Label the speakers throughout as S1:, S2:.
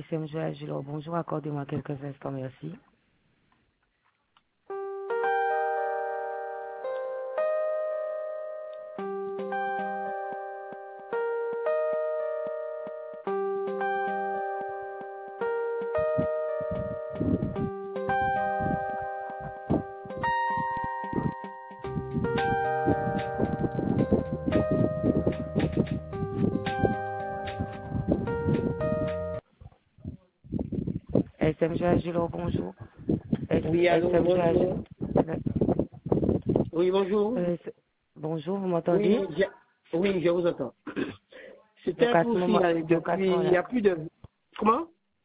S1: SMG Agilor, bonjour, accordez-moi quelques instants, merci. SMG Agilor, bonjour.
S2: Oui, allô,
S1: SMG
S2: bonjour.
S1: Agilor.
S2: Oui, bonjour.
S1: Bonjour, vous
S2: Oui,
S1: m'entendez?
S2: oui, je vous entends. C'était
S1: Donc à ce
S2: pour
S1: moment,
S2: signaler depuis, il n'y a plus de... Comment?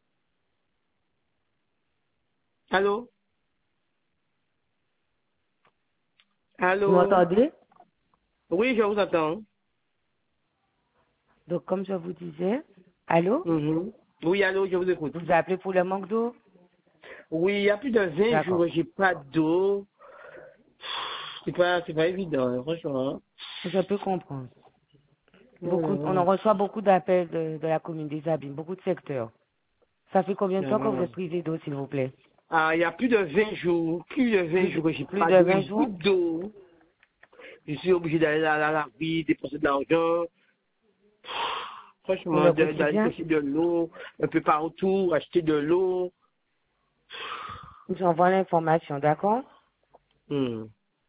S2: Allô?
S1: vous
S2: Allô?
S1: m'entendez?
S2: Oui, je vous entends.
S1: Donc comme je vous disais, allô?
S2: Mhm. Oui, allô, je vous écoute.
S1: Vous appelez pour le manque d'eau?
S2: Oui, il y a plus de 20
S1: D'accord.
S2: jours, j'ai pas d'eau. C'est pas évident, hein, franchement.
S1: Je peux comprendre. On en
S2: Mhm.
S1: reçoit beaucoup d'appels de la commune des Abîmes, beaucoup de secteurs. Ça fait combien de temps que vous êtes privé d'eau, s'il vous plaît?
S2: Ah, il y a plus de 20 jours, que j'ai
S1: Plus
S2: pas
S1: de
S2: d'eau, j'ai
S1: 20
S2: plus
S1: jours?
S2: d'eau. Je suis obligé d'aller à la vie, dépenser de l'argent.
S1: Pour
S2: Franchement,
S1: le
S2: d'aller
S1: quotidien?
S2: chercher de l'eau, un peu partout, acheter de l'eau.
S1: J'envoie l'information, d'accord?
S2: Hmm.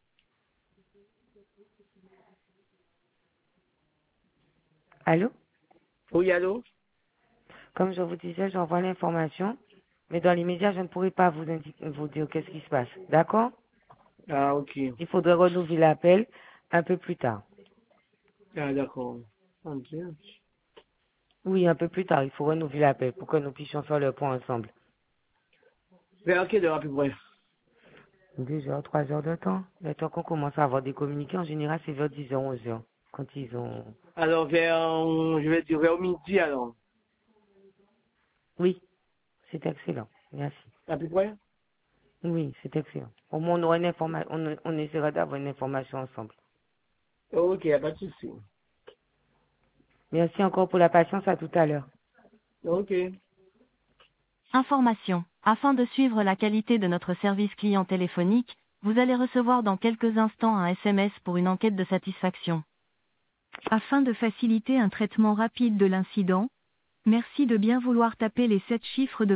S1: Allô?
S2: Oui, allô?
S1: Comme je vous disais, j'envoie l'information, mais dans l'immédiat, je ne pourrai pas vous dire qu'est-ce qui se passe. D'accord?
S2: Ah, ok.
S1: Il faudrait renouveler l'appel un peu plus tard.
S2: Ah, d'accord. Mon Dieu.
S1: Oui, un peu plus tard, il faut renouveler l'appel pour que nous puissions faire le point ensemble.
S2: Vers quelle heure à peu près?
S1: 2 heures, 3 heures de temps. Le temps qu'on commence à avoir des communiqués, en général, c'est vers 10 heures, 11 heures. Quand ils ont...
S2: Alors, je vais dire vers midi, alors.
S1: Oui, c'est excellent. Merci.
S2: À peu près?
S1: Oui, c'est excellent. Au moins, on aura une information, on essaiera d'avoir une information ensemble.
S2: Ok, y a pas de souci.
S1: Merci encore pour la patience, à tout à l'heure.
S2: Ok.
S3: Information. Afin de suivre la qualité de notre service client téléphonique, vous allez recevoir dans quelques instants un SMS pour une enquête de satisfaction. Afin de faciliter un traitement rapide de l'incident, merci de bien vouloir taper les 7 chiffres de